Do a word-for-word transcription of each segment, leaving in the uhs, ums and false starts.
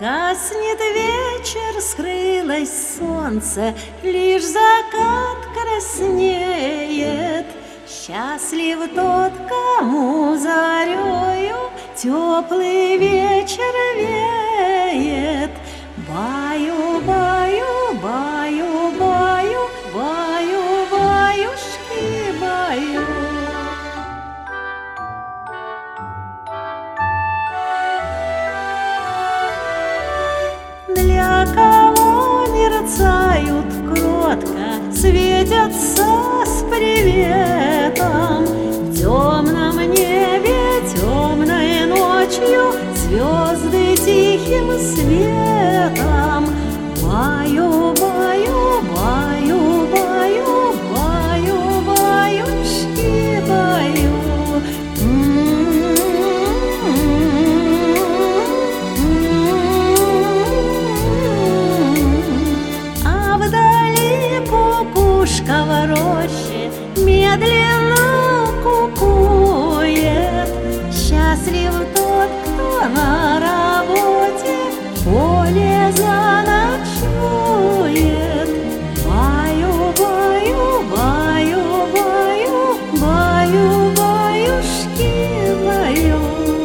Гаснет вечер, скрылось солнце, лишь закат краснеет. Счастлив тот, кому зарею теплый вечер веет. Баю, баю, баю, баю, баю, баюшки, баю. Для кого мерцают кротко, светятся с приветом в темном небе, темной ночью звезды тихим светом. Баю, баю, баю, баю, баю, баюшки, баю. А вдали кукушка в роще медленно кукует. Счастлив тот, кто на работе поле заночует. Баю, баю, баю, баю, баю, баюшки, баю.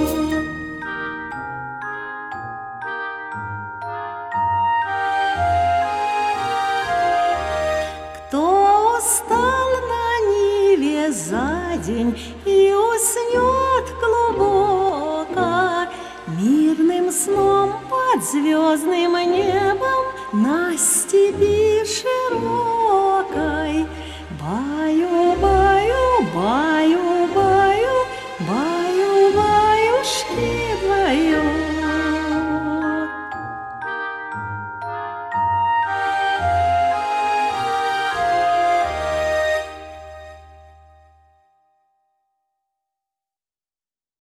Кто устал на ниве за день и уснет глубоко, мирным сном под звездным небом на степи широкой. Баю, баю, баю.